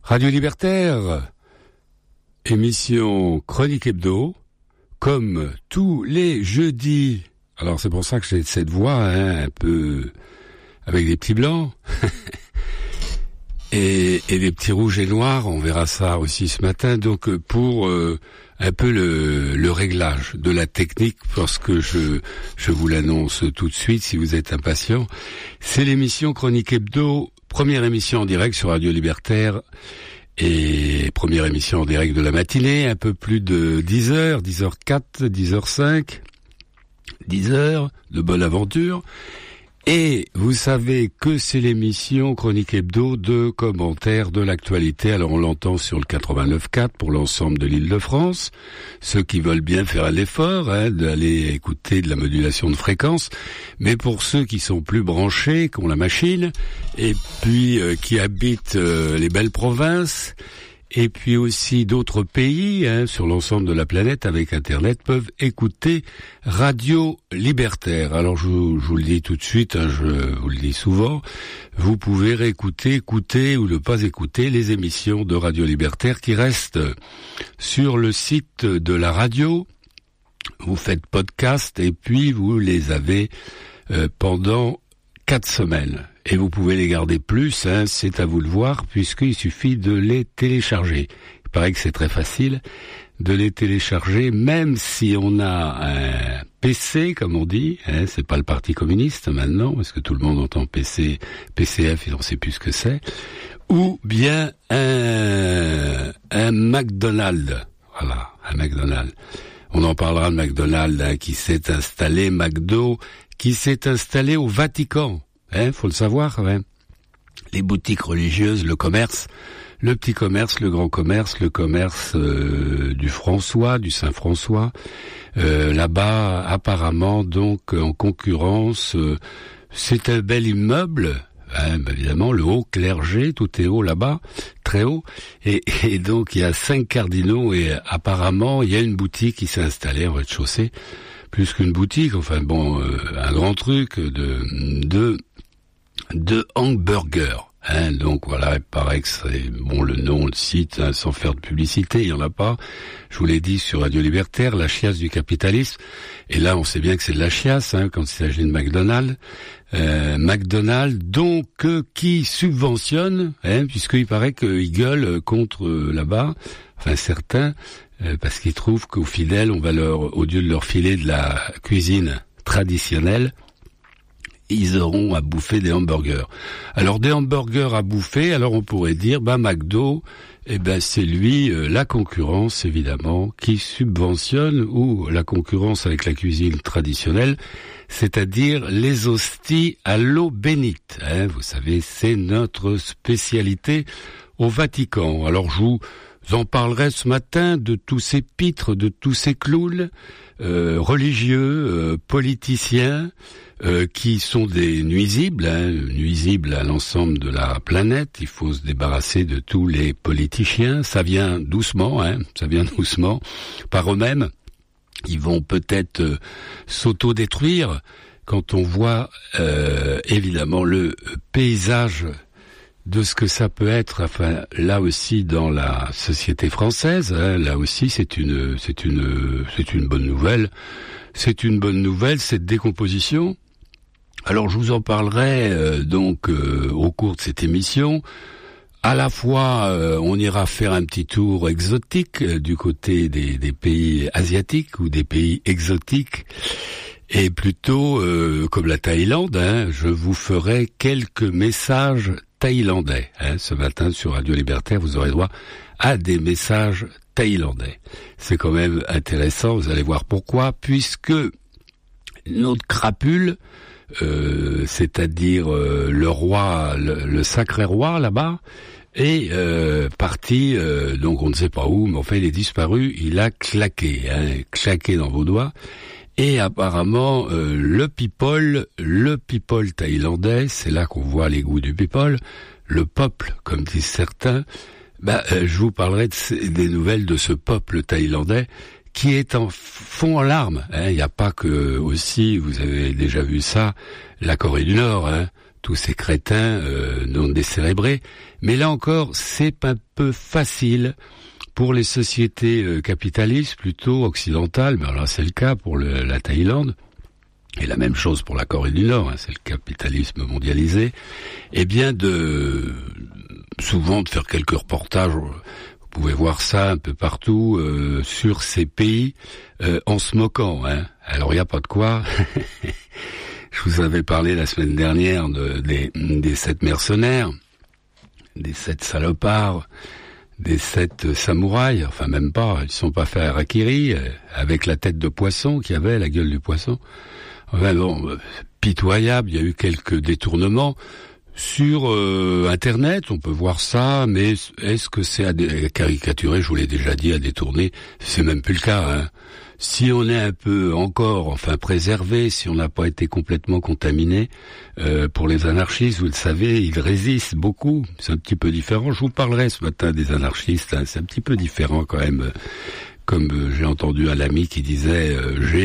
Radio Libertaire, émission Chronique Hebdo, comme tous les jeudis. Alors c'est pour ça que j'ai cette voix, un peu avec des petits blancs et des petits rouges et noirs. On verra ça aussi ce matin. Donc pour un peu le réglage de la technique, parce que je vous l'annonce tout de suite si vous êtes impatient. C'est l'émission Chronique Hebdo, première émission en direct sur Radio Libertaire. Et première émission en direct de la matinée, un peu plus de 10h, 10h04, 10h05, 10h de bonne aventure. Et vous savez que c'est l'émission Chronique Hebdo de commentaires de l'actualité. Alors on l'entend sur le 89.4 pour l'ensemble de l'Île-de-France. Ceux qui veulent bien faire l'effort d'aller écouter de la modulation de fréquence. Mais pour ceux qui sont plus branchés, qui ont la machine, et puis qui habitent les belles provinces, et puis aussi d'autres pays sur l'ensemble de la planète avec Internet, peuvent écouter Radio Libertaire. Alors je vous le dis tout de suite, je vous le dis souvent, vous pouvez réécouter, écouter ou ne pas écouter les émissions de Radio Libertaire qui restent sur le site de la radio. Vous faites podcast et puis vous les avez pendant 4 semaines. Et vous pouvez les garder plus, c'est à vous de voir, puisqu'il suffit de les télécharger. Il paraît que c'est très facile de les télécharger, même si on a un PC, comme on dit, c'est pas le Parti communiste maintenant, parce que tout le monde entend PC, PCF, et on sait plus ce que c'est, ou bien un McDonald's. Voilà, un McDonald's. On en parlera de McDonald's, qui s'est installé, McDo, qui s'est installé au Vatican. Faut le savoir quand même. Les boutiques religieuses, le commerce, le petit commerce, le grand commerce, le commerce du François, du Saint-François, là-bas apparemment donc en concurrence, c'est un bel immeuble, évidemment le haut clergé, tout est haut là-bas, très haut, et donc il y a 5 cardinaux et apparemment il y a une boutique qui s'est installée en rez-de-chaussée, plus qu'une boutique, enfin bon, un grand truc de hamburgers. Donc voilà, il paraît que c'est bon le nom, le site, sans faire de publicité, il y en a pas. Je vous l'ai dit sur Radio Libertaire, la chiasse du capitalisme. Et là, on sait bien que c'est de la chiasse quand il s'agit de McDonald's. McDonald's, donc qui subventionne, puisqu'il paraît qu'ils gueulent contre là-bas, enfin certains, parce qu'ils trouvent qu'aux fidèles, on va au lieu de leur filer de la cuisine traditionnelle, ils auront à bouffer des hamburgers. Alors des hamburgers à bouffer, alors on pourrait dire, McDo, c'est lui, la concurrence évidemment, qui subventionne, ou la concurrence avec la cuisine traditionnelle, c'est-à-dire les hosties à l'eau bénite. Vous savez, c'est notre spécialité au Vatican. Alors je vous en parlerai ce matin de tous ces pitres, de tous ces clowns religieux, politiciens, qui sont des nuisibles, nuisibles à l'ensemble de la planète. Il faut se débarrasser de tous les politiciens. Ça vient doucement, par eux-mêmes. Ils vont peut-être s'auto-détruire quand on voit évidemment le paysage de ce que ça peut être, enfin là aussi dans la société française, là aussi c'est une bonne nouvelle. C'est une bonne nouvelle, cette décomposition. Alors je vous en parlerai donc au cours de cette émission. À la fois, on ira faire un petit tour exotique du côté des pays asiatiques ou des pays exotiques. Et plutôt, comme la Thaïlande, je vous ferai quelques messages thaïlandais. Ce matin sur Radio Libertaire, vous aurez droit à des messages thaïlandais. C'est quand même intéressant, vous allez voir pourquoi, puisque notre crapule, c'est-à-dire le roi, le sacré roi là-bas, est parti, donc on ne sait pas où, mais enfin il est disparu, il a claqué dans vos doigts. Et apparemment, le people thaïlandais, c'est là qu'on voit les goûts du people, le peuple, comme disent certains, je vous parlerai des nouvelles de ce peuple thaïlandais qui est fond en larmes. Il n'y a pas que aussi, vous avez déjà vu ça, la Corée du Nord, tous ces crétins non décérébrés. Mais là encore, c'est un peu facile pour les sociétés capitalistes, plutôt occidentales, mais alors c'est le cas pour la Thaïlande, et la même chose pour la Corée du Nord, c'est le capitalisme mondialisé, eh bien souvent de faire quelques reportages, vous pouvez voir ça un peu partout, sur ces pays, en se moquant. Alors il n'y a pas de quoi. Je vous avais parlé la semaine dernière des 7 mercenaires, des 7 salopards, des 7 samouraïs, enfin même pas, ils sont pas fait harakiri, avec la tête de poisson qu'il y avait, la gueule du poisson. Enfin bon, pitoyable, il y a eu quelques détournements. Sur Internet, on peut voir ça, mais est-ce que c'est à caricaturer, je vous l'ai déjà dit, à détourner, c'est même plus le cas, Si on est un peu encore, préservé, si on n'a pas été complètement contaminé, pour les anarchistes, vous le savez, ils résistent beaucoup. C'est un petit peu différent. Je vous parlerai ce matin des anarchistes. C'est un petit peu différent quand même. Comme j'ai entendu un ami qui disait,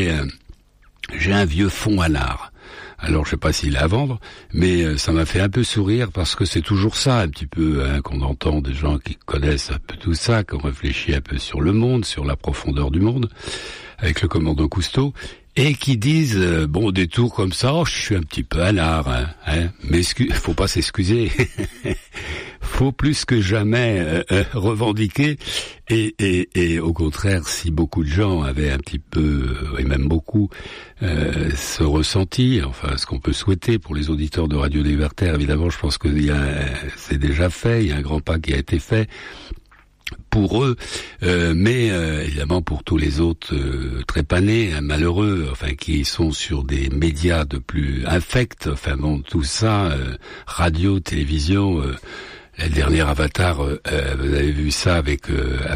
j'ai un vieux fond à l'art. Alors je sais pas s'il est à vendre, mais ça m'a fait un peu sourire parce que c'est toujours ça un petit peu qu'on entend des gens qui connaissent un peu tout ça, qui ont réfléchi un peu sur le monde, sur la profondeur du monde, avec le commandant Cousteau, et qui disent des tours comme ça, je suis un petit peu à l'art, mais faut pas s'excuser. Faut plus que jamais revendiquer et au contraire, si beaucoup de gens avaient un petit peu et même beaucoup ce ressenti, ce qu'on peut souhaiter pour les auditeurs de Radio Libertaire, évidemment, je pense que c'est déjà fait, il y a un grand pas qui a été fait pour eux, mais évidemment pour tous les autres trépanés, malheureux, qui sont sur des médias de plus infects, tout ça, radio, télévision. Le dernier Avatar, vous avez vu ça avec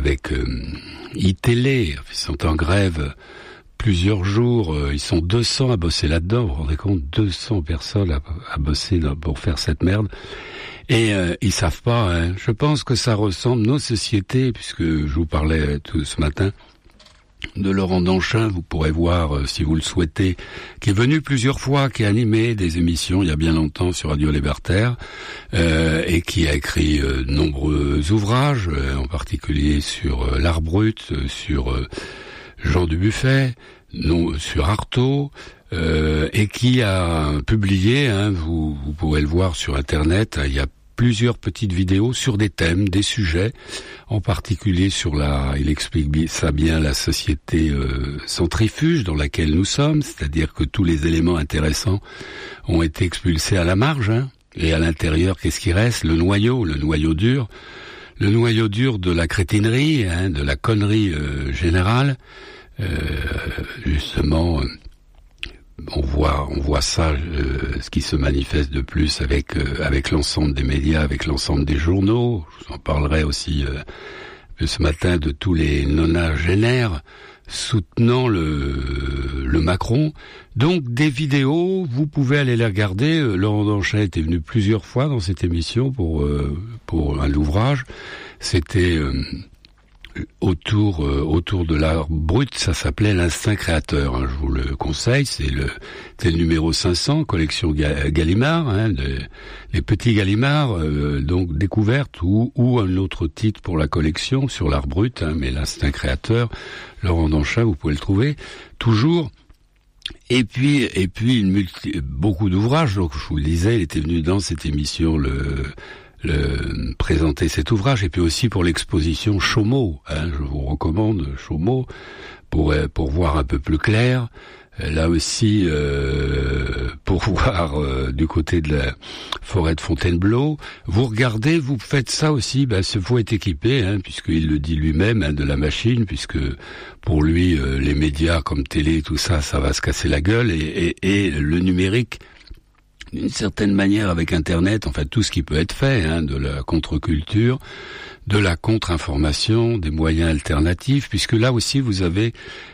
iTélé, ils sont en grève plusieurs jours, ils sont 200 à bosser là-dedans, vous vous rendez compte, 200 personnes à bosser pour faire cette merde, et ils savent pas, je pense que ça ressemble, nos sociétés, puisque je vous parlais tout ce matin, de Laurent Danchin, vous pourrez voir si vous le souhaitez, qui est venu plusieurs fois, qui a animé des émissions il y a bien longtemps sur Radio Libertaire, et qui a écrit de nombreux ouvrages, en particulier sur l'art brut, sur Jean Dubuffet, sur Artaud, et qui a publié, vous pourrez le voir sur Internet, il y a plusieurs petites vidéos sur des thèmes, des sujets, en particulier il explique ça bien, la société centrifuge dans laquelle nous sommes, c'est-à-dire que tous les éléments intéressants ont été expulsés à la marge, et à l'intérieur, qu'est-ce qui reste? Le noyau dur de la crétinerie, de la connerie générale, justement. On voit ça, ce qui se manifeste de plus avec l'ensemble des médias, avec l'ensemble des journaux. Je vous en parlerai aussi ce matin de tous les nonagénaires soutenant le Macron. Donc des vidéos, vous pouvez aller les regarder. Laurent Danchin était venu plusieurs fois dans cette émission pour un ouvrage. C'était autour de l'art brut, ça s'appelait l'instinct créateur. Je vous le conseille, c'est le numéro 500, collection Gallimard, les petits Gallimard, donc découverte ou un autre titre pour la collection sur l'art brut, mais l'instinct créateur, Laurent Danchin, vous pouvez le trouver toujours. Et puis beaucoup d'ouvrages. Donc je vous le disais, il était venu dans cette émission présenter cet ouvrage, et puis aussi pour l'exposition Chaumont, je vous recommande Chaumont pour voir un peu plus clair, là aussi pour voir du côté de la forêt de Fontainebleau. Vous regardez, vous faites ça aussi, ce faut être équipé, puisqu'il le dit lui-même, de la machine, puisque pour lui les médias comme télé, tout ça, ça va se casser la gueule, et le numérique, d'une certaine manière, avec Internet, tout ce qui peut être fait, de la contre-culture, de la contre-information, des moyens alternatifs, puisque là aussi vous avez,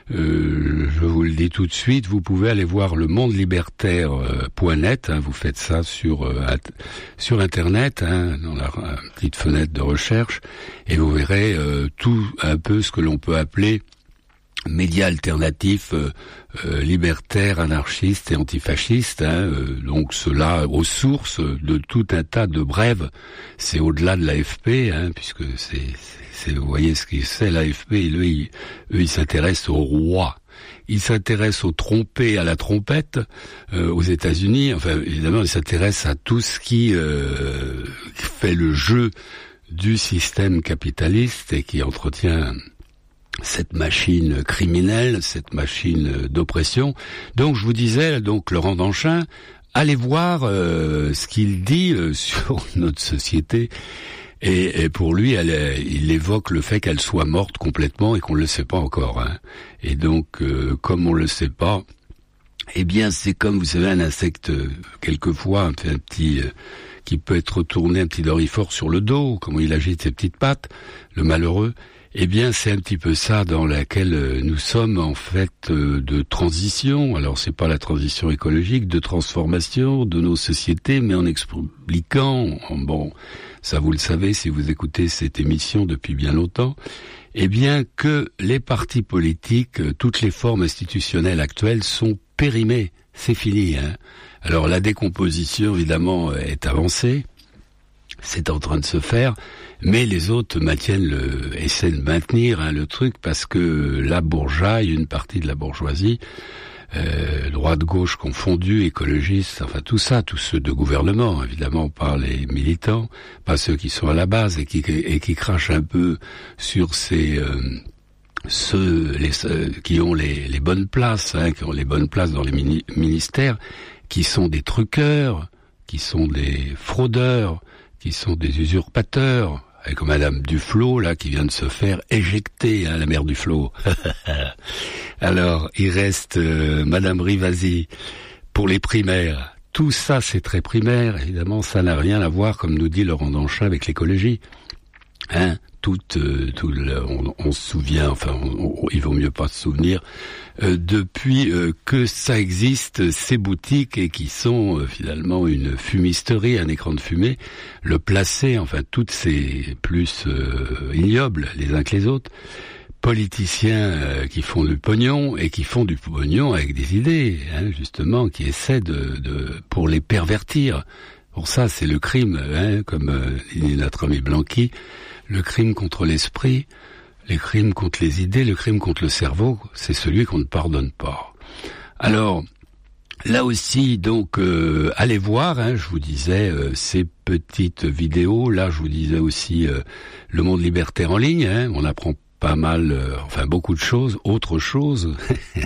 je vous le dis tout de suite, vous pouvez aller voir le mondelibertaire.net, vous faites ça sur Internet, dans la petite fenêtre de recherche, et vous verrez tout un peu ce que l'on peut appeler médias alternatifs, libertaires, anarchistes et antifascistes, donc cela aux sources de tout un tas de brèves. C'est au-delà de l'AFP, puisque c'est vous voyez ce que c'est l'AFP. Eux, ils s'intéressent au roi. Ils s'intéressent aux trompés, à la trompette aux États-Unis. Enfin, évidemment, ils s'intéressent à tout ce qui fait le jeu du système capitaliste et qui entretient cette machine criminelle, cette machine d'oppression. Donc je vous disais, donc Laurent Danchin, allez voir ce qu'il dit sur notre société. Et pour lui, il évoque le fait qu'elle soit morte complètement et qu'on ne le sait pas encore. Et donc, comme on le sait pas, eh bien c'est comme, vous savez, un insecte, quelquefois, un petit qui peut être retourné, un petit dorifort sur le dos, comment il agite ses petites pattes, le malheureux. Eh bien, c'est un petit peu ça dans laquelle nous sommes, en fait, de transition. Alors, c'est pas la transition écologique, de transformation de nos sociétés, mais en expliquant, ça vous le savez si vous écoutez cette émission depuis bien longtemps, eh bien que les partis politiques, toutes les formes institutionnelles actuelles sont périmées. C'est fini, Alors, la décomposition, évidemment, est avancée. C'est en train de se faire, mais les autres essaient de maintenir le truc parce que la bourgeoisie, une partie de la bourgeoisie, droite-gauche confondue, écologistes, enfin tout ça, tous ceux de gouvernement, évidemment, pas les militants, pas ceux qui sont à la base et qui crachent un peu sur ceux qui ont les bonnes places, qui ont les bonnes places dans les ministères, qui sont des truqueurs, qui sont des fraudeurs, qui sont des usurpateurs, comme Madame Duflot, là, qui vient de se faire éjecter, la mère Duflot. Alors, il reste Madame Rivasi pour les primaires. Tout ça, c'est très primaire. Évidemment, ça n'a rien à voir, comme nous dit Laurent Danchin, avec l'écologie. On se souvient, enfin, il vaut mieux pas se souvenir, depuis que ça existe, ces boutiques, et qui sont finalement une fumisterie, un écran de fumée, le placer, enfin, toutes ces plus ignobles les uns que les autres, politiciens qui font du pognon, et qui font du pognon avec des idées, justement, qui essaient pour les pervertir. Pour ça, c'est le crime, comme dit notre ami Blanqui, le crime contre l'esprit, les crimes contre les idées, le crime contre le cerveau, c'est celui qu'on ne pardonne pas. Alors, là aussi, donc, allez voir, je vous disais, ces petites vidéos, là, je vous disais aussi, le monde libertaire en ligne, on apprend pas mal, beaucoup de choses, autre chose,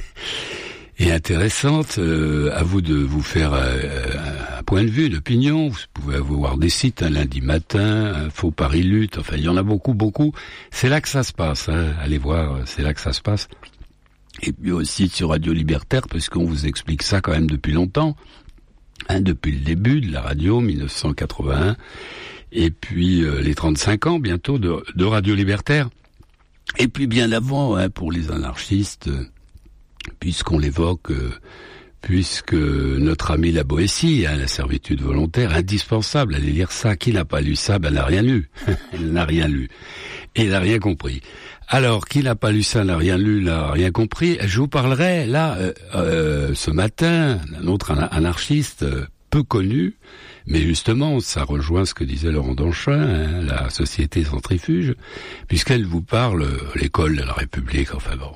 et intéressante, à vous de vous faire un point de vue, d'opinion. Vous pouvez avoir des sites, lundi matin, Info Paris Lutte, enfin il y en a beaucoup. C'est là que ça se passe, allez voir, c'est là que ça se passe. Et puis aussi sur Radio Libertaire, parce qu'on vous explique ça quand même depuis longtemps, depuis le début de la radio, 1981, et puis les 35 ans bientôt de Radio Libertaire. Et puis bien avant, pour les anarchistes, puisqu'on l'évoque, puisque notre ami la Boétie, la servitude volontaire, indispensable, allez lire ça. Qui n'a pas lu ça, n'a rien lu. Elle n'a rien lu. Et n'a rien compris. Alors, qui n'a pas lu ça, n'a rien lu, n'a rien compris. Je vous parlerai, là, ce matin, d'un autre anarchiste peu connu, mais justement, ça rejoint ce que disait Laurent Danchin, la société centrifuge, puisqu'elle vous parle, l'école de la République,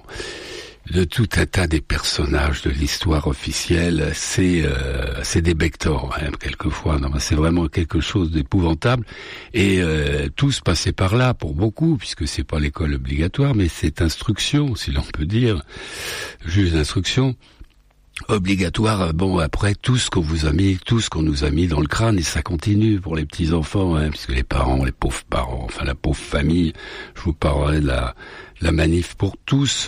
de tout un tas des personnages de l'histoire officielle, c'est des bectors, quelquefois. Non, c'est vraiment quelque chose d'épouvantable. Et tous passaient par là, pour beaucoup, puisque c'est pas l'école obligatoire, mais c'est instruction, si l'on peut dire, juste instruction obligatoire. Après, tout ce qu'on nous a mis dans le crâne, et ça continue pour les petits enfants, puisque les parents, les pauvres parents, la pauvre famille. Je vous parlerai de la manif pour tous,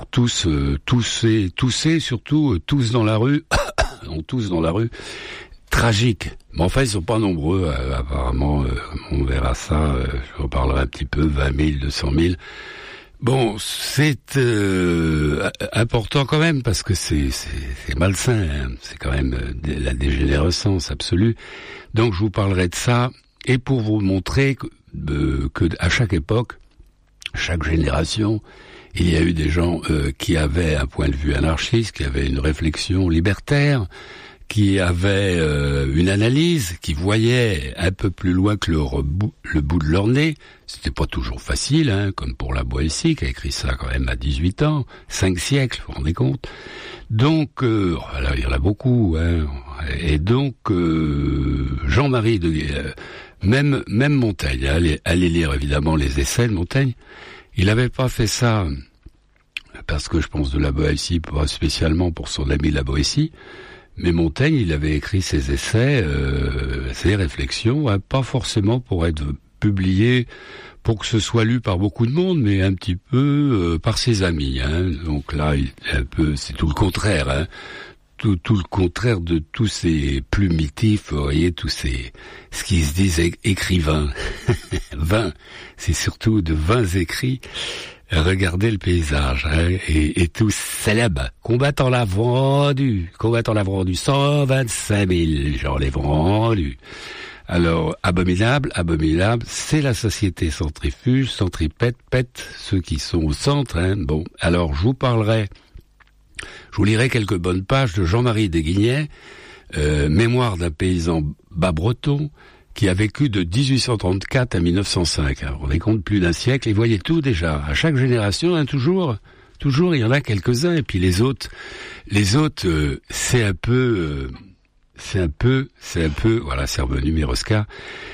tousser surtout, tous dans la rue, tous dans la rue, tragique. Mais ils sont pas nombreux, apparemment, on verra ça, je vous parlerai un petit peu, 20 000, 200 000. C'est important quand même, parce que c'est malsain, c'est quand même la dégénérescence absolue. Donc je vous parlerai de ça, et pour vous montrer que à chaque époque, chaque génération, Il y a eu des gens qui avaient un point de vue anarchiste, qui avaient une réflexion libertaire, qui avaient une analyse, qui voyaient un peu plus loin que le bout de leur nez. C'était pas toujours facile, hein, comme pour la Boétie, qui a écrit ça quand même à 18 ans, 5 siècles, vous vous rendez compte. Donc, là, il y en a beaucoup, hein. Et donc, Jean-Marie même Montaigne, allez lire évidemment les essais de Montaigne, il n'avait pas fait ça parce que je pense de la Boétie, pas spécialement pour son ami la Boétie, mais Montaigne, il avait écrit ses essais, ses réflexions, hein, pas forcément pour être publié, pour que ce soit lu par beaucoup de monde, mais un petit peu par ses amis. Hein. Donc là, c'est tout le contraire. Hein. Tout le contraire de tous ces plumitifs, vous voyez, ce qui se disent écrivains. 20, c'est surtout de 20 écrits. Regardez le paysage, hein, et tous célèbres. Combattant l'a vendu, 125 000, j'en ai vendu. Alors, abominable, c'est la société centrifuge, centripète, pète, ceux qui sont au centre, hein. Bon, alors je vous lirai quelques bonnes pages de Jean-Marie Desguignets, Mémoire d'un paysan bas-breton, qui a vécu de 1834 à 1905. Alors, on est compte plus d'un siècle, et voyez tout déjà. À chaque génération, hein, toujours, il y en a quelques-uns, et puis les autres, c'est un peu, voilà, c'est revenu Mirosca,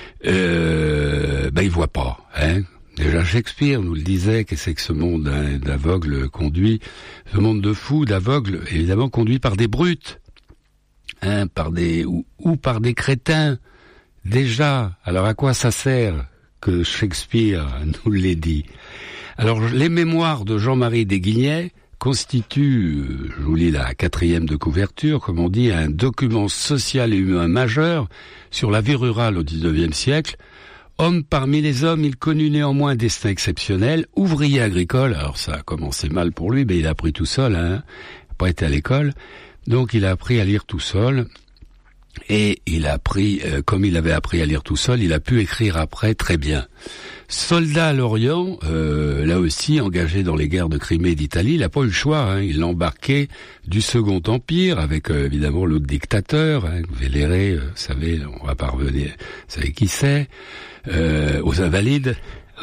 ils voient pas, hein. Déjà Shakespeare nous le disait, que c'est que ce monde d'aveugles conduit, ce monde de fous, d'aveugles, évidemment conduit par des brutes, hein, par des crétins. Déjà, alors à quoi ça sert que Shakespeare nous l'ait dit? Alors les mémoires de Jean-Marie Desguignets constituent, je vous lis la 4e de couverture, comme on dit, un document social et humain majeur sur la vie rurale au XIXe siècle. Homme parmi les hommes, il connut néanmoins un destin exceptionnel, ouvrier agricole. Alors ça a commencé mal pour lui, mais il a appris tout seul, hein, il n'a pas été à l'école, donc il a appris à lire tout seul. Et il a appris, comme il avait appris à lire tout seul, il a pu écrire après très bien. Soldat à l'Orient, là aussi engagé dans les guerres de Crimée et d'Italie, il n'a pas eu le choix, hein, il l'a embarqué du Second Empire avec évidemment l'autre dictateur, hein, Véléré, vous savez, on va pas revenir, vous savez qui c'est, aux Invalides.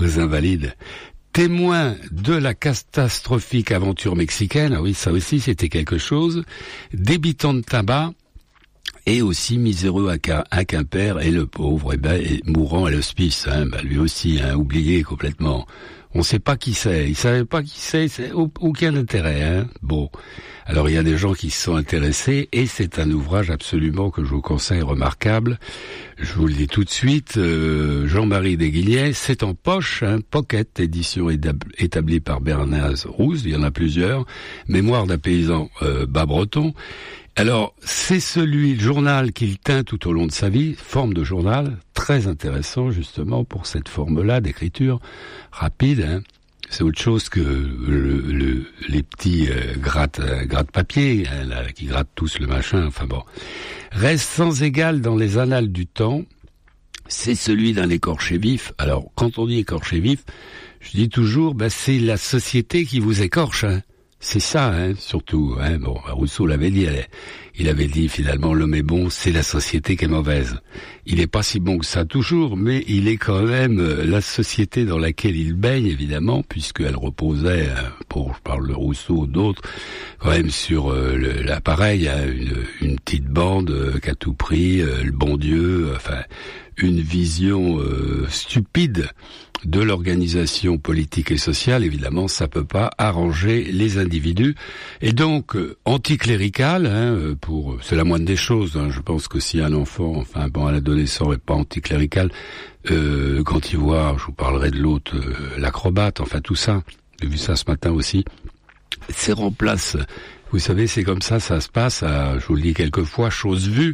Témoin de la catastrophique aventure mexicaine, ah oui, ça aussi c'était quelque chose, débitant de tabac, et aussi miséreux à Quimper, et le pauvre, et mourant à l'hospice, hein, lui aussi, hein, oublié complètement. On sait pas qui c'est, il savait pas qui c'est aucun intérêt, hein. Bon. Alors il y a des gens qui se sont intéressés, et c'est un ouvrage absolument que je vous conseille, remarquable. Je vous le dis tout de suite, Jean-Marie Desguignets, c'est en poche, hein, Pocket, édition établie par Bernaze Rousse, il y en a plusieurs, Mémoire d'un paysan bas-breton. Alors, c'est le journal qu'il tint tout au long de sa vie, forme de journal, très intéressant justement pour cette forme-là d'écriture rapide, hein. C'est autre chose que les petits gratte-papier, hein, là, qui grattent tous le machin, enfin bon. Reste sans égal dans les annales du temps, c'est celui d'un écorché vif. Alors, quand on dit écorché vif, je dis toujours, c'est la société qui vous écorche, hein. C'est ça, hein, surtout, hein. Bon, Rousseau l'avait dit, il avait dit finalement l'homme est bon, c'est la société qui est mauvaise. Il est pas si bon que ça toujours, mais il est quand même la société dans laquelle il baigne, évidemment, puisqu'elle reposait, je parle de Rousseau, d'autres, quand même sur l'appareil, hein, une petite bande qu'à tout prix, le bon Dieu, enfin, une vision stupide de l'organisation politique et sociale. Évidemment, ça peut pas arranger les individus. Et donc, anticlérical, hein, c'est la moindre des choses, hein. Je pense que si un enfant, un adolescent est pas anticlérical, quand il voit, je vous parlerai de l'autre, l'acrobate, enfin tout ça, j'ai vu ça ce matin aussi, c'est remplace. Vous savez, c'est comme ça se passe, je vous le dis quelquefois, chose vue.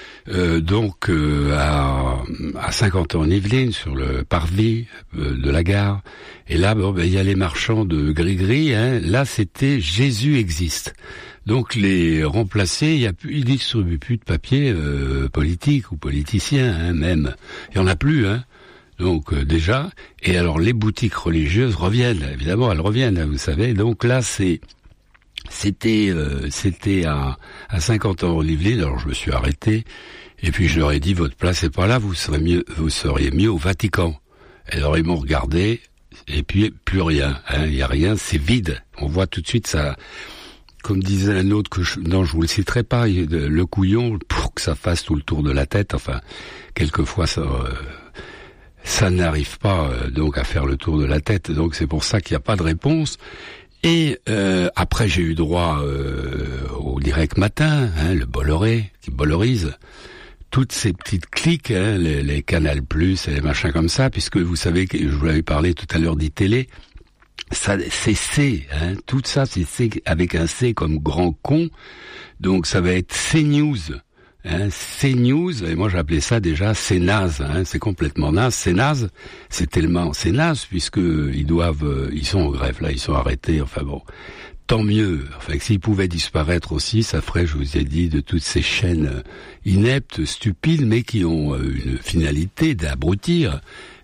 À 50 ans en Yvelines, sur le parvis de la gare. Et là, il y a les marchands de gris-gris, hein. Là, c'était Jésus existe. Donc, les remplacés, ils distribuent plus de papier politique ou politicien, hein, même. Il y en a plus, hein. Donc déjà, et alors les boutiques religieuses reviennent, évidemment, elles reviennent, vous savez. Donc là, c'était à 50 ans Olivier. Alors je me suis arrêté et puis je leur ai dit votre place est pas là, vous seriez mieux au Vatican. Alors ils m'ont regardé et puis plus rien, il y a rien, c'est vide. On voit tout de suite ça. Comme disait un autre je vous le citerai pas, le couillon pour que ça fasse tout le tour de la tête. Enfin, quelquefois ça n'arrive pas donc à faire le tour de la tête. Donc c'est pour ça qu'il n'y a pas de réponse. Et après j'ai eu droit au direct matin, le Bolloré qui bollorise toutes ces petites cliques, les Canal+, et les machins comme ça, puisque vous savez que je vous l'avais parlé tout à l'heure d'ITélé, ça c'est C, tout ça c'est C avec un C comme grand con, donc ça va être CNews. CNews, et moi j'appelais ça déjà c'est naze, c'est complètement naze, c'est naze, c'est naze puisque ils sont en grève là, ils sont arrêtés, enfin bon, tant mieux, enfin s'ils pouvaient disparaître aussi, ça ferait, je vous ai dit, de toutes ces chaînes ineptes, stupides, mais qui ont une finalité d'abrutir,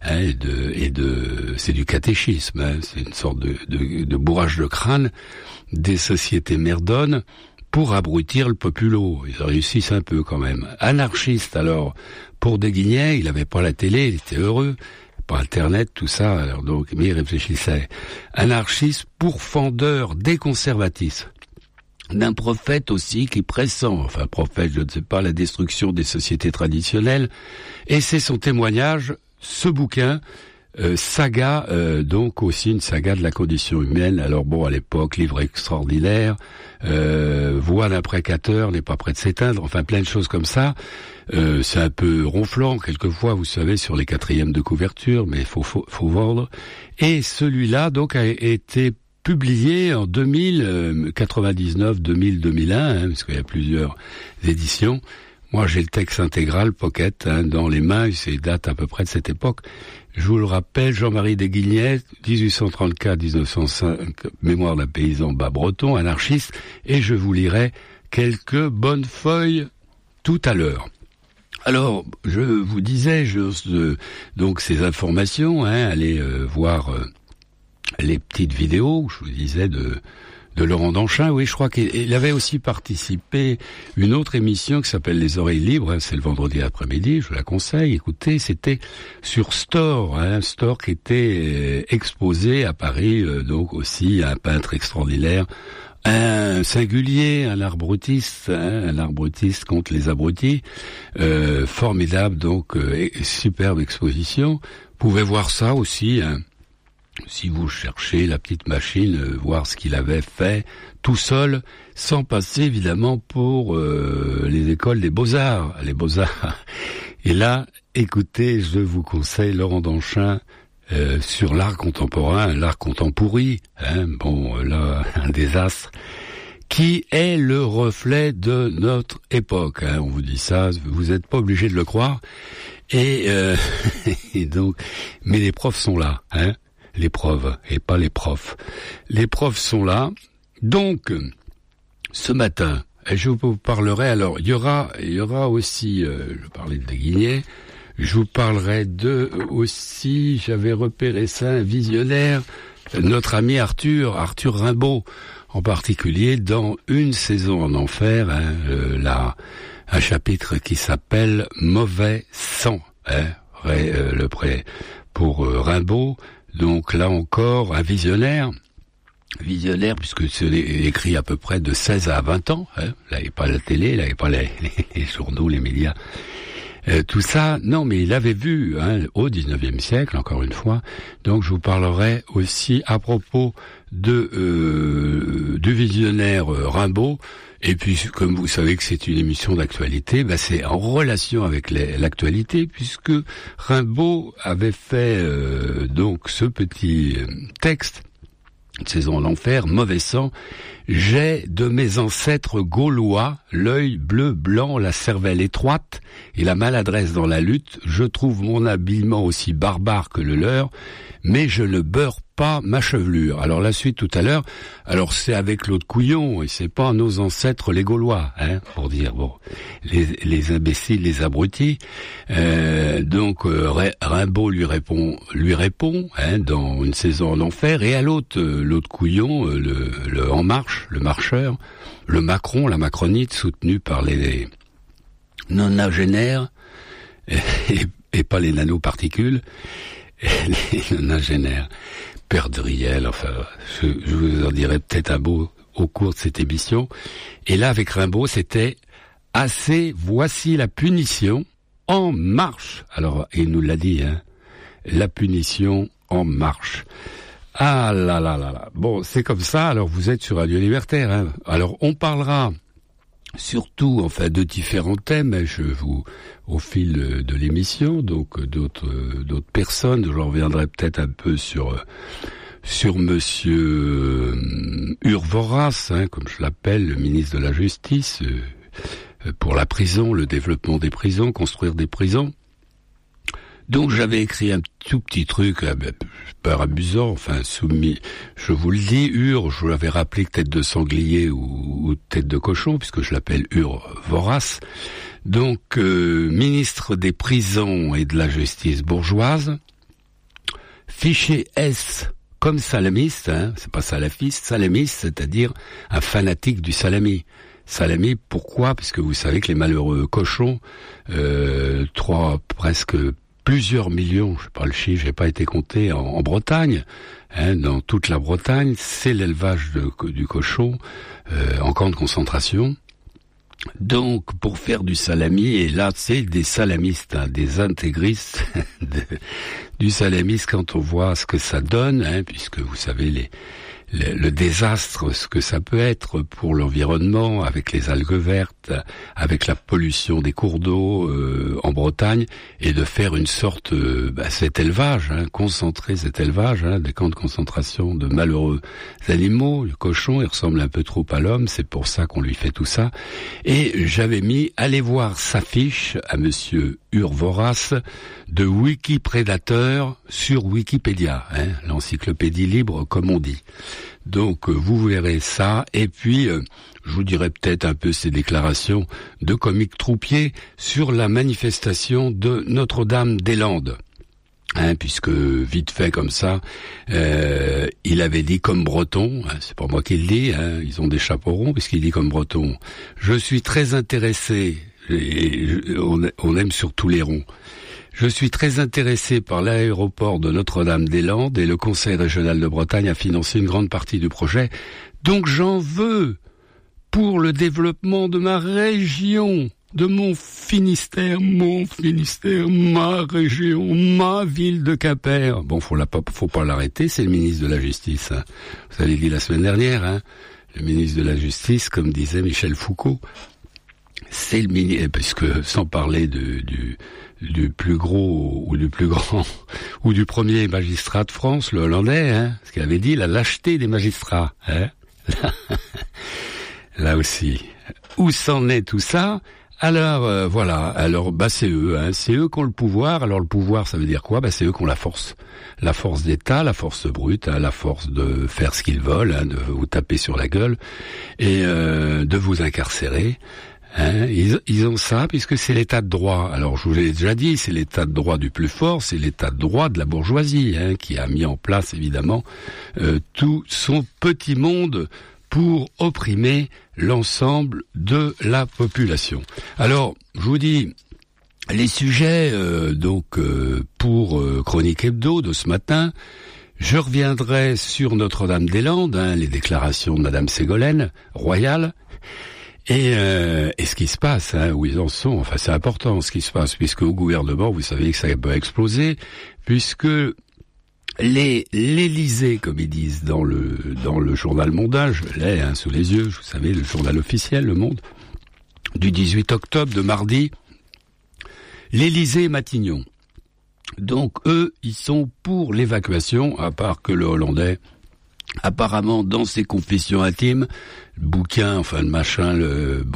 c'est du catéchisme, c'est une sorte de bourrage de crâne des sociétés merdonnes, pour abrutir le populo. Ils réussissent un peu quand même. Anarchiste, alors, pour Desguignets, il avait pas la télé, il était heureux. Pas Internet, tout ça, alors donc, mais il réfléchissait. Anarchiste, pourfendeur des conservatismes. D'un prophète aussi qui pressent, enfin prophète, je ne sais pas, la destruction des sociétés traditionnelles. Et c'est son témoignage, ce bouquin, saga, donc aussi une saga de la condition humaine. Alors bon, à l'époque, livre extraordinaire, voix d'un précateur n'est pas près de s'éteindre, enfin plein de choses comme ça. C'est un peu ronflant quelquefois, vous savez, sur les 4e de couverture, mais faut vendre. Et celui-là, donc, a été publié en 2000, 99, 2000, 2001, parce qu'il y a plusieurs éditions. Moi, j'ai le texte intégral, pocket, dans les mains, c'est date à peu près de cette époque. Je vous le rappelle, Jean-Marie Desguignets, 1834-1905, mémoire d'un paysan bas breton, anarchiste, et je vous lirai quelques bonnes feuilles tout à l'heure. Alors, je vous disais, donc ces informations, allez voir les petites vidéos, je vous disais, de Laurent Danchin. Oui, je crois qu'il avait aussi participé une autre émission qui s'appelle Les Oreilles Libres, c'est le vendredi après-midi, je vous la conseille, écoutez, c'était sur Store, Store qui était exposé à Paris, donc aussi un peintre extraordinaire, un singulier, un arbrutiste contre les abrutis, formidable, donc superbe exposition. Vous pouvez voir ça aussi, si vous cherchez la petite machine, voir ce qu'il avait fait tout seul, sans passer évidemment pour les écoles des Beaux-Arts. Et là, écoutez, je vous conseille Laurent Danchin sur l'art contemporain, l'art contempourri, bon là, un désastre, qui est le reflet de notre époque. On vous dit ça, vous n'êtes pas obligé de le croire. Et donc, mais les profs sont là, les profs, et pas les profs. Les profs sont là. Donc, ce matin, je vous parlerai, alors, il y aura aussi, je parlais de Desguignets, je vous parlerai aussi, j'avais repéré ça, un visionnaire, notre ami Arthur Rimbaud, en particulier, dans Une saison en enfer, un chapitre qui s'appelle Mauvais sang, pour Rimbaud. Donc là encore, un visionnaire puisque c'est écrit à peu près de 16 à 20 ans, là il n'y avait pas la télé, là il n'y avait pas les journaux, les médias, tout ça, non mais il avait vu au 19e siècle, encore une fois. Donc je vous parlerai aussi à propos du visionnaire Rimbaud. Et puis, comme vous savez que c'est une émission d'actualité, c'est en relation avec l'actualité, puisque Rimbaud avait fait donc ce petit texte, Une saison en enfer, Mauvais sang. J'ai de mes ancêtres gaulois l'œil bleu-blanc, la cervelle étroite et la maladresse dans la lutte. Je trouve mon habillement aussi barbare que le leur, mais je ne beurre pas ma chevelure. Alors la suite tout à l'heure, alors c'est avec l'autre couillon, et c'est pas nos ancêtres les Gaulois, hein, pour dire, bon, les imbéciles, les abrutis. Donc Rimbaud lui répond, hein, dans Une saison en enfer, et à l'autre couillon, le En Marche, le marcheur, le Macron, la macronite, soutenu par les nonagénaires, et pas les nanoparticules, les nonagénaires. Perdriel, enfin, je vous en dirai peut-être un mot au cours de cette émission. Et là, avec Rimbaud, c'était assez, voici la punition en marche. Alors, il nous l'a dit, hein, la punition en marche. Ah là là là là. Bon, c'est comme ça, alors vous êtes sur Radio Libertaire, hein. Alors, on parlera surtout, enfin, de différents thèmes, hein, au fil de l'émission, donc d'autres personnes, je reviendrai peut-être un peu sur monsieur Urvoras, hein, comme je l'appelle, le ministre de la Justice, pour la prison, le développement des prisons, construire des prisons. Donc j'avais écrit un tout petit truc, pas amusant, enfin soumis, je vous le dis, je l'avais rappelé tête de sanglier ou tête de cochon, puisque je l'appelle Vorace. Donc ministre des prisons et de la justice bourgeoise, fiché S comme salamiste, hein, c'est pas salafiste, salamiste, c'est-à-dire un fanatique du salami. Salami, pourquoi? Parce que vous savez que les malheureux cochons, presque plusieurs millions, je sais pas le chiffre, j'ai pas été compté, en Bretagne, hein, dans toute la Bretagne, c'est l'élevage du cochon en camp de concentration. Donc, pour faire du salami, et là, c'est des salamistes, hein, des intégristes du salamiste quand on voit ce que ça donne, hein, puisque vous savez le désastre, ce que ça peut être pour l'environnement, avec les algues vertes, avec la pollution des cours d'eau en Bretagne, et de faire une sorte, cet élevage, hein, concentrer cet élevage, hein, des camps de concentration de malheureux animaux. Le cochon, il ressemble un peu trop à l'homme, c'est pour ça qu'on lui fait tout ça. Et j'avais mis, allez voir sa fiche à monsieur Urvoras de Wikiprédateur sur Wikipédia, hein, l'encyclopédie libre comme on dit. Donc vous verrez ça, et puis je vous dirai peut-être un peu ces déclarations de Comique Troupier sur la manifestation de Notre-Dame-des-Landes. Hein, puisque vite fait comme ça, il avait dit comme breton, hein, c'est pas moi qui le dis, hein, ils ont des chapeaux ronds puisqu'il dit comme breton. Je suis très intéressé, on aime surtout les ronds. Je suis très intéressé par l'aéroport de Notre-Dame-des-Landes et le Conseil régional de Bretagne a financé une grande partie du projet. Donc j'en veux pour le développement de ma région, de mon Finistère, ma région, ma ville de Quimper. Bon, faut pas l'arrêter, c'est le ministre de la Justice. Hein. Vous avez dit la semaine dernière, hein, le ministre de la Justice, comme disait Michel Foucault, c'est le ministre, puisque sans parler du plus gros ou du plus grand ou du premier magistrat de France, le Hollandais, hein, ce qu'il avait dit, la lâcheté des magistrats, hein. Là aussi. Où s'en est tout ça? Alors voilà, alors c'est eux, hein, c'est eux qui ont le pouvoir. Alors le pouvoir, ça veut dire quoi? C'est eux qui ont la force d'État, la force brute, hein, la force de faire ce qu'ils veulent, hein, de vous taper sur la gueule et de vous incarcérer. Hein, ils ont ça puisque c'est l'état de droit. Alors je vous l'ai déjà dit, c'est l'état de droit du plus fort, c'est l'état de droit de la bourgeoisie, hein, qui a mis en place évidemment tout son petit monde pour opprimer l'ensemble de la population. Alors je vous dis les sujets pour Chronique Hebdo de ce matin. Je reviendrai sur Notre-Dame-des-Landes, hein, les déclarations de Madame Ségolène, royale. Et ce qui se passe, hein, où ils en sont, enfin c'est important ce qui se passe, puisque au gouvernement, vous savez que ça peut exploser, puisque l'Élysée, comme ils disent dans le journal mondain, je l'ai sous les yeux, vous savez, le journal officiel, Le Monde, du 18 octobre, de mardi, l'Élysée et Matignon. Donc eux, ils sont pour l'évacuation, à part que le Hollandais, apparemment, dans ses confessions intimes, le bouquin, enfin le machin, le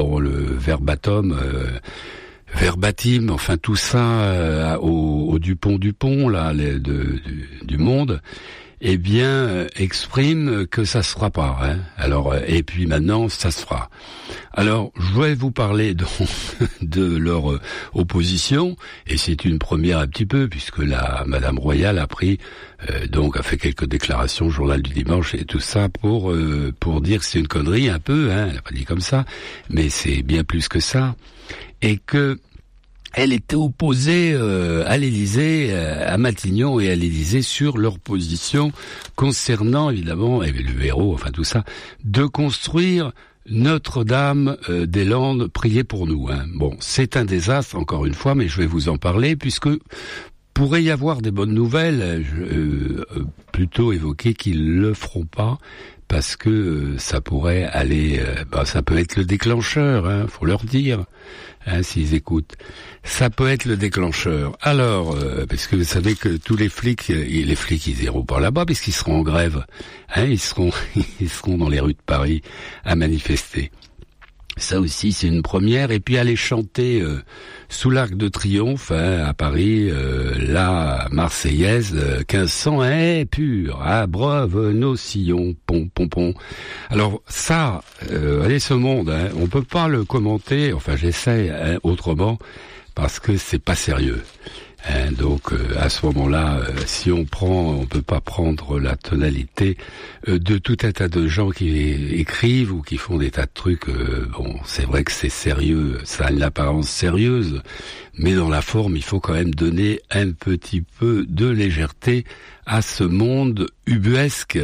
verbatim, enfin tout ça au Dupont là, du Monde, expriment que ça se fera pas. Hein. Alors, et puis maintenant, ça se fera. Alors, je vais vous parler donc de leur opposition, et c'est une première un petit peu, puisque la Madame Royale a fait quelques déclarations au Journal du Dimanche et tout ça pour dire que c'est une connerie un peu, hein, elle n'a pas dit comme ça, mais c'est bien plus que ça, et que elle était opposée à l'Élysée, à Matignon et à l'Élysée sur leur position concernant, évidemment, et le héros, enfin tout ça, de construire Notre-Dame-des-Landes, priez pour nous. Hein. Bon, c'est un désastre, encore une fois, mais je vais vous en parler, puisque pourrait y avoir des bonnes nouvelles, plutôt évoquer qu'ils le feront pas, parce que ça pourrait aller, ça peut être le déclencheur, hein, faut leur dire, hein, s'ils écoutent. Ça peut être le déclencheur. Alors, parce que vous savez que tous les flics ils iront pas là-bas, parce qu'ils seront en grève, hein, ils seront dans les rues de Paris à manifester. Ça aussi, c'est une première. Et puis aller chanter sous l'Arc de Triomphe, hein, à Paris, la Marseillaise, 1500 est pur, abreuve nos sillons, pom pom pom. Alors ça, allez, ce monde, hein, on peut pas le commenter. Enfin, j'essaie autrement parce que c'est pas sérieux. Hein, donc à ce moment-là, si on peut pas prendre la tonalité de tout un tas de gens qui écrivent ou qui font des tas de trucs. C'est vrai que c'est sérieux, ça a une apparence sérieuse, mais dans la forme, il faut quand même donner un petit peu de légèreté à ce monde ubuesque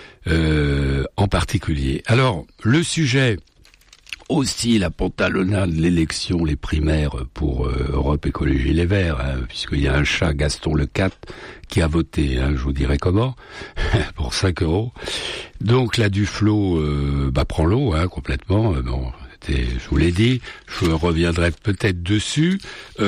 en particulier. Alors le sujet. Aussi la pantalonnade, l'élection, les primaires pour Europe Écologie Les Verts, hein, puisqu'il y a un chat, Gaston Le Cat, qui a voté, hein, je vous dirai comment, pour 5 €. Donc la Duflot prend l'eau, hein, complètement. Je vous l'ai dit, je reviendrai peut-être dessus.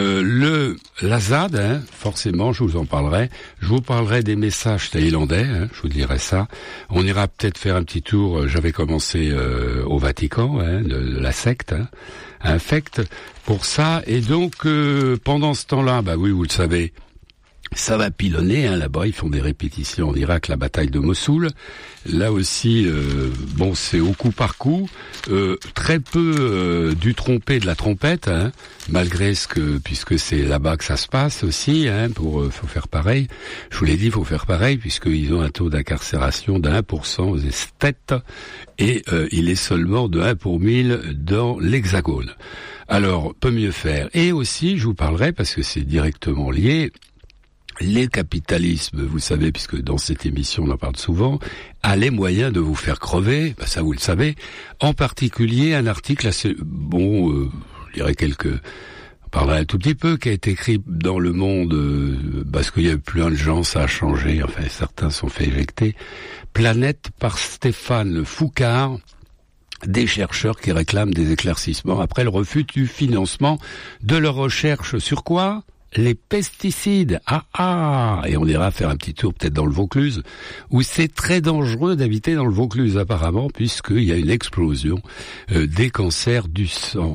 La ZAD, hein, forcément, je vous en parlerai. Je vous parlerai des messages thaïlandais, hein, je vous dirai ça. On ira peut-être faire un petit tour, j'avais commencé au Vatican, hein, de la secte, hein, infecte, pour ça. Et donc, pendant ce temps-là, oui, vous le savez, ça va pilonner, hein, là-bas, ils font des répétitions en Irak, la bataille de Mossoul. Là aussi, c'est au coup par coup, très peu du trompet, de la trompette, hein, malgré puisque c'est là-bas que ça se passe aussi, hein, faut faire pareil. Je vous l'ai dit, faut faire pareil, puisqu'ils ont un taux d'incarcération de 1% aux esthètes, et il est seulement de 1 pour 1000 dans l'Hexagone. Alors, peut mieux faire. Et aussi, je vous parlerai, parce que c'est directement lié, les capitalismes, vous savez, puisque dans cette émission on en parle souvent, a les moyens de vous faire crever, ça vous le savez. En particulier un article assez je dirais on parlera un tout petit peu, qui a été écrit dans Le Monde, parce qu'il y a eu plein de gens, ça a changé, enfin certains sont fait éjecter. Planète par Stéphane Foucard, des chercheurs qui réclament des éclaircissements après le refus du financement de leurs recherches sur quoi ? Les pesticides. Et on ira faire un petit tour peut-être dans le Vaucluse, où c'est très dangereux d'habiter dans le Vaucluse apparemment, puisqu'il y a une explosion des cancers du sang.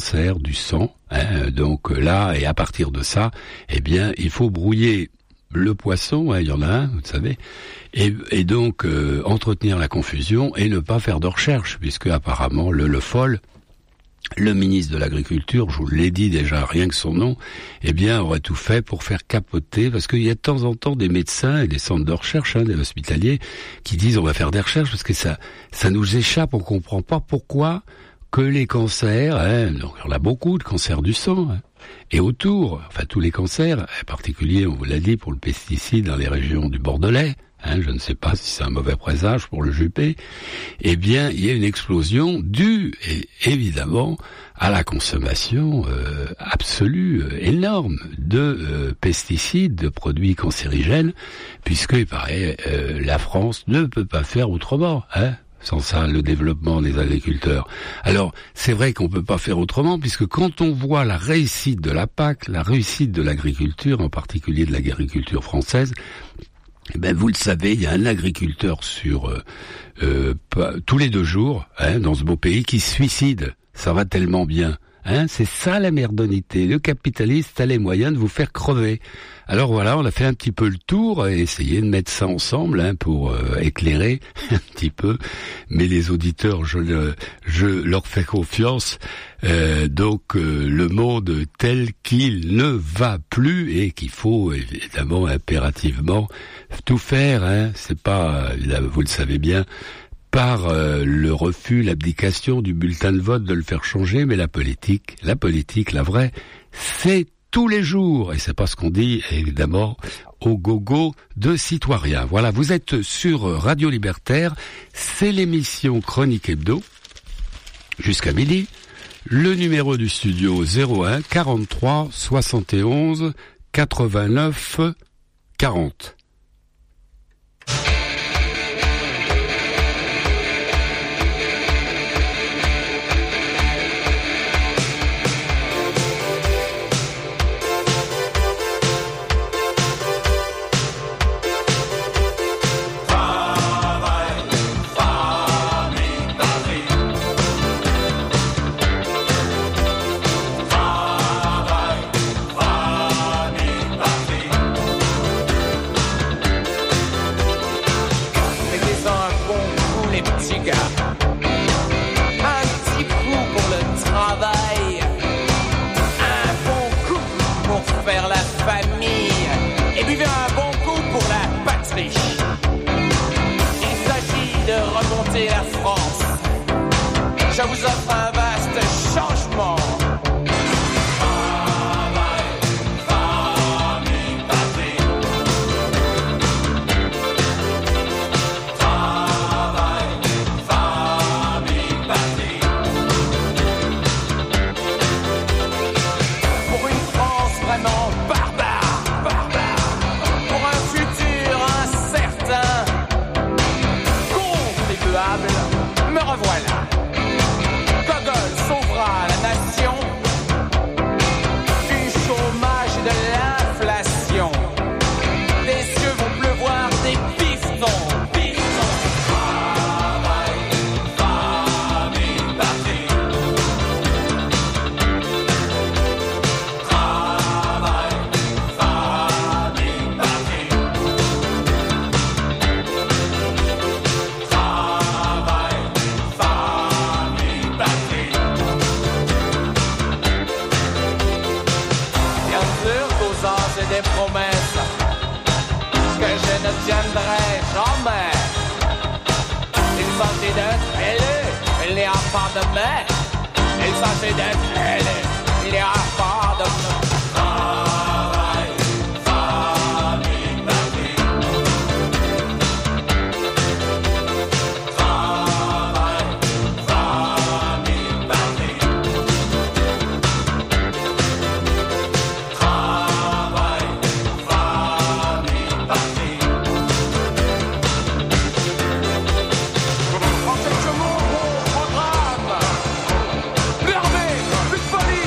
Hein, donc là, et à partir de ça, il faut brouiller le poisson, hein, il y en a un, vous savez, et donc entretenir la confusion et ne pas faire de recherche, puisque apparemment le FOL, le ministre de l'Agriculture, je vous l'ai dit déjà, rien que son nom, aurait tout fait pour faire capoter, parce qu'il y a de temps en temps des médecins et des centres de recherche, hein, des hospitaliers, qui disent on va faire des recherches parce que ça nous échappe, on comprend pas pourquoi que les cancers, hein, donc il y en a beaucoup de cancers du sang, hein, et autour, enfin tous les cancers, en particulier, on vous l'a dit, pour le pesticide dans les régions du Bordelais, hein, je ne sais pas si c'est un mauvais présage pour le Juppé, il y a une explosion due, évidemment, à la consommation absolue, énorme, de pesticides, de produits cancérigènes, puisque, il paraît, la France ne peut pas faire autrement, hein. Sans ça, le développement des agriculteurs. Alors, c'est vrai qu'on peut pas faire autrement, puisque quand on voit la réussite de la PAC, la réussite de l'agriculture, en particulier de l'agriculture française, vous le savez, il y a un agriculteur sur tous les 2 jours, hein, dans ce beau pays, qui se suicide. Ça va tellement bien. Hein, c'est ça la merdonité. Le capitaliste a les moyens de vous faire crever. Alors voilà, on a fait un petit peu le tour, essayer de mettre ça ensemble pour éclairer un petit peu. Mais les auditeurs, je leur fais confiance. Donc le monde tel qu'il ne va plus et qu'il faut évidemment impérativement tout faire. Hein, c'est pas, vous le savez bien, par le refus, l'abdication du bulletin de vote de le faire changer, mais la politique, la vraie, c'est tous les jours, et c'est pas ce qu'on dit, évidemment, au gogo de citoyens. Voilà, vous êtes sur Radio Libertaire, c'est l'émission Chronique Hebdo, jusqu'à midi. Le numéro du studio 01 43 71 89 40. La France, je vous offre un vaste changement. Travail, famille, patrie. Travail, famille, patrie. Pour une France vraiment barbare, pour un futur incertain. Me revoilà. Gogol sauvera la nation du chômage et de l'inflation. Les cieux vont pleuvoir des pistons. Travail, famille, patrie. Travail, famille, patrie. Des promesses que je ne tiendrai jamais. Il s'agit d'être élu, il n'y a pas de mais. Il s'agit d'être élu, il n'y a pas de mais. Travail, famille, patrie. Travail, famille, patrie. En quelques mots, mon programme. L'armée, plus de folie.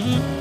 Mm-hmm.